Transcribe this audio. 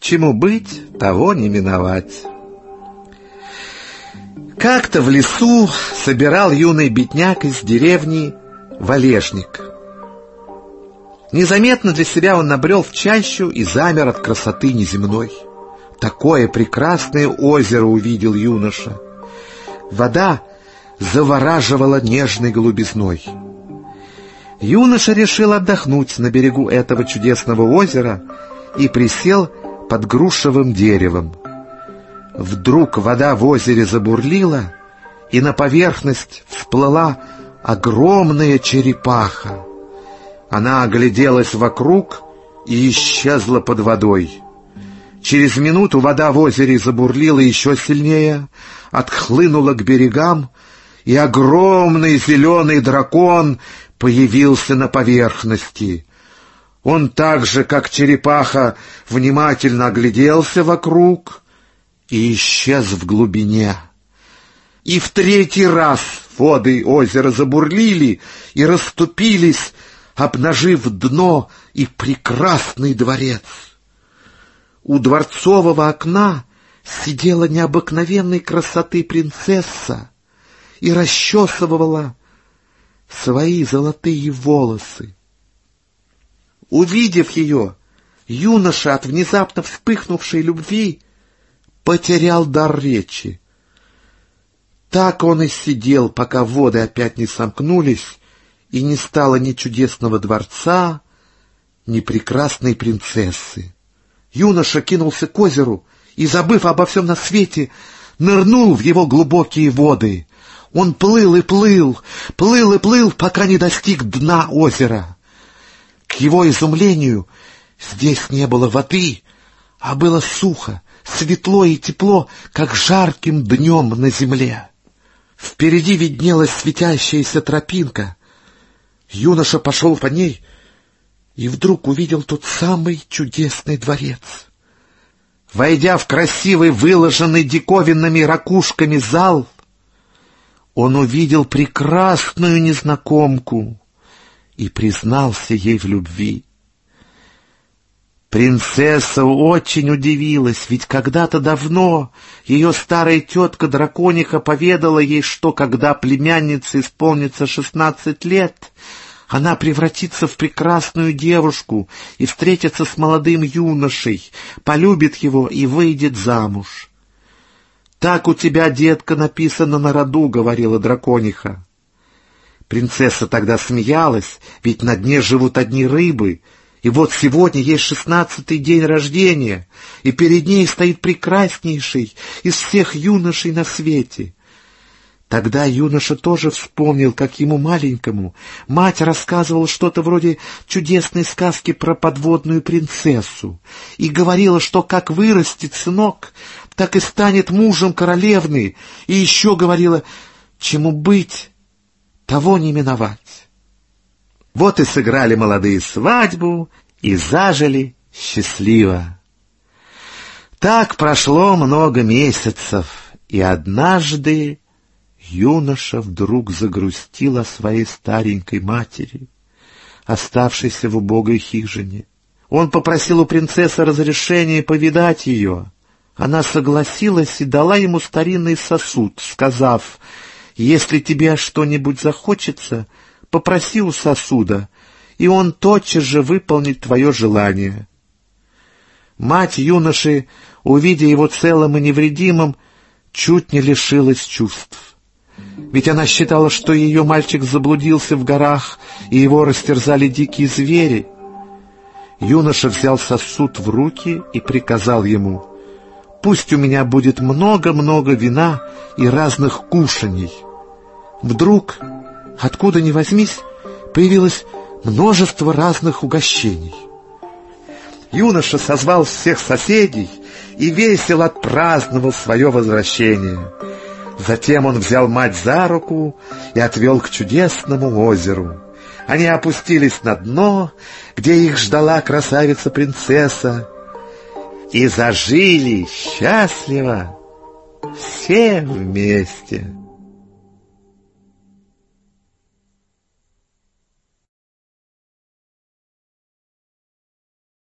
Чему быть, того не миновать. Как-то в лесу собирал юный бедняк из деревни валежник. Незаметно для себя он набрел в чащу и замер от красоты неземной. Такое прекрасное озеро увидел юноша. Вода завораживала нежной голубизной. Юноша решил отдохнуть на берегу этого чудесного озера и присел под грушевым деревом. Вдруг вода в озере забурлила, и на поверхность всплыла огромная черепаха. Она огляделась вокруг и исчезла под водой. Через минуту вода в озере забурлила еще сильнее, отхлынула к берегам, и огромный зеленый дракон появился на поверхности. Он так же, как черепаха, внимательно огляделся вокруг и исчез в глубине. И в третий раз воды озера забурлили и расступились, обнажив дно и прекрасный дворец. У дворцового окна сидела необыкновенной красоты принцесса и расчесывала свои золотые волосы. Увидев ее, юноша от внезапно вспыхнувшей любви потерял дар речи. Так он и сидел, пока воды опять не сомкнулись, и не стало ни чудесного дворца, ни прекрасной принцессы. Юноша кинулся к озеру и, забыв обо всем на свете, нырнул в его глубокие воды. Он плыл и плыл, плыл и плыл, пока не достиг дна озера. К его изумлению здесь не было воды, а было сухо, светло и тепло, как жарким днем на земле. Впереди виднелась светящаяся тропинка. Юноша пошел по ней и вдруг увидел тот самый чудесный дворец. Войдя в красивый, выложенный диковинными ракушками зал, он увидел прекрасную незнакомку и признался ей в любви. Принцесса очень удивилась, ведь когда-то давно ее старая тетка-дракониха поведала ей, что когда племяннице исполнится 16 лет, она превратится в прекрасную девушку и встретится с молодым юношей, полюбит его и выйдет замуж. «Так у тебя, детка, написано на роду», — говорила дракониха. Принцесса тогда смеялась, ведь на дне живут одни рыбы, и вот сегодня ей 16-й день рождения, и перед ней стоит прекраснейший из всех юношей на свете. Тогда юноша тоже вспомнил, как ему маленькому мать рассказывала что-то вроде чудесной сказки про подводную принцессу и говорила, что как вырастет сынок, так и станет мужем королевны, и еще говорила, чему быть, того не миновать. Вот и сыграли молодые свадьбу и зажили счастливо. Так прошло много месяцев, и однажды юноша вдруг загрустил о своей старенькой матери, оставшейся в убогой хижине. Он попросил у принцессы разрешения повидать ее. Она согласилась и дала ему старинный сосуд, сказав, «Если тебе что-нибудь захочется, попроси у сосуда, и он тотчас же выполнит твое желание». Мать юноши, увидя его целым и невредимым, чуть не лишилась чувств. Ведь она считала, что ее мальчик заблудился в горах, и его растерзали дикие звери. Юноша взял сосуд в руки и приказал ему, «Пусть у меня будет много-много вина и разных кушаний». Вдруг, откуда ни возьмись, появилось множество разных угощений. Юноша созвал всех соседей и весело отпраздновал свое возвращение. Затем он взял мать за руку и отвел к чудесному озеру. Они опустились на дно, где их ждала красавица-принцесса, и зажили счастливо все вместе.